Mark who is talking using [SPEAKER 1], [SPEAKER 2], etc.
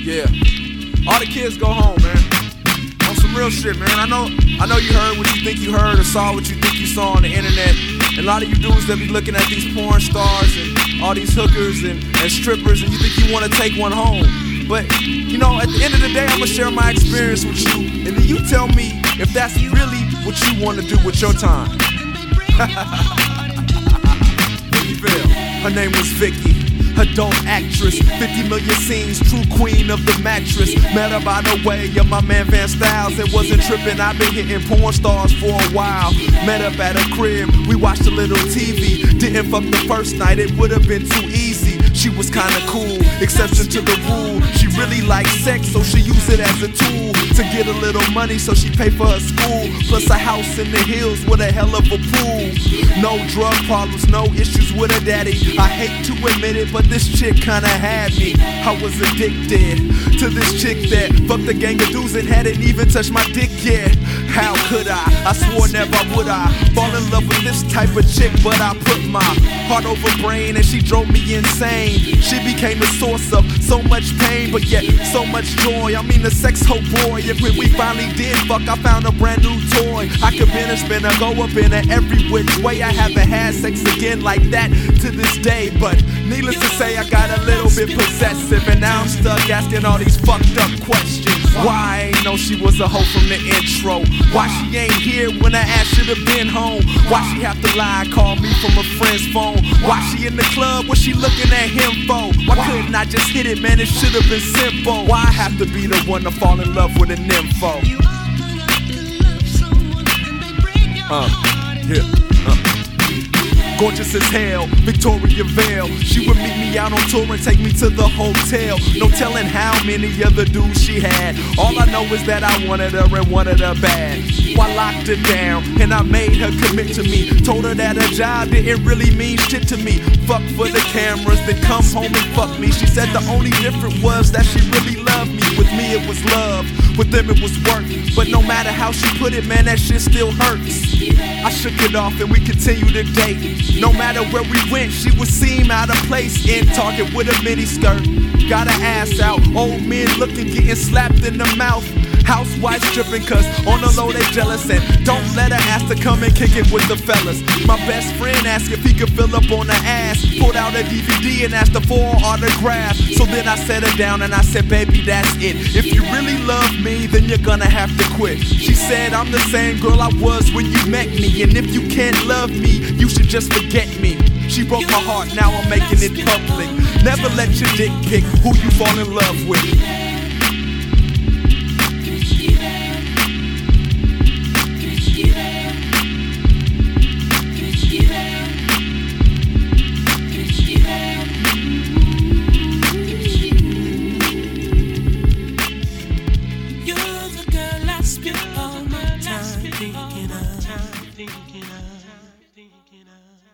[SPEAKER 1] Yeah. All the kids go home, man. On some real shit, man. I know you heard what you think you heard or saw what you think you saw on the internet. And a lot of you dudes that be looking at these porn stars and all these hookers and strippers, and you think you want to take one home. But, you know, at the end of the day, I'm going to share my experience with you. And then you tell me if that's really what you want to do with your time. Vickyville. Her name was Vicky. Adult actress, 50 million scenes, true queen of the mattress. Met her by the way of my man Van Styles. It wasn't tripping, I've been hitting porn stars for a while. Met up at her crib, we watched a little TV. Didn't fuck the first night, it would've been too easy. She was kinda cool, exception to the rule. She really liked sex, so she used it as a tool to get a little money, so she paid for her school. Plus a house in the hills with a hell of a pool. No drug problems, no issues with her daddy. I hate to admit it, but this chick kinda had me. I was addicted to this chick that fucked a gang of dudes and hadn't even touched my dick yet. How could I? I swore never would I fall in love with this type of chick, but I put my heart over brain and she drove me insane. She became the source of so much pain, but yet so much joy. I mean the sex hoe boy. And when we finally did fuck, I found a brand new toy. I could bend her, spin her, go up in her every which way. I haven't had sex again like that to this day, but needless to say, I got a little bit possessive, and now I'm stuck asking all these fucked up questions. Why I ain't know she was a hoe from the intro? Why she ain't here when I asked her to been home? Why she have to lie and call me from a friend's phone? Why she in the club? What she looking at him for? Why couldn't I just hit it, man? It should've been simple. Why I have to be the one to fall in love with a nympho? Gorgeous as hell, Victoria Vale. She would meet me out on tour and take me to the hotel. No telling how many other dudes she had. All I know is that I wanted her and wanted her bad. So I locked her down and I made her commit to me. Told her that her job didn't really mean shit to me. Fuck for the cameras, then come home and fuck me. She said the only difference was that she really loved me. With me it was love, with them it was work. But no matter how she put it, man, that shit still hurts. I shook it off and we continued to date. No matter where we went, she would seem out of place. In Target with a mini skirt, got her ass out. Old men looking, getting slapped in the mouth. Housewives stripping cause on the low they jealous. And don't let her ask to come and kick it with the fellas. My best friend asked if he could fill up on her ass. Pulled out a DVD and asked her for an autograph. So then I sat her down and I said, baby, that's it. If you really love me, then you're gonna have to quit. She said, I'm the same girl I was when you met me. And if you can't love me, you should just forget me. She broke my heart, now I'm making it public. Never let your dick pick who you fall in love with. Thinking of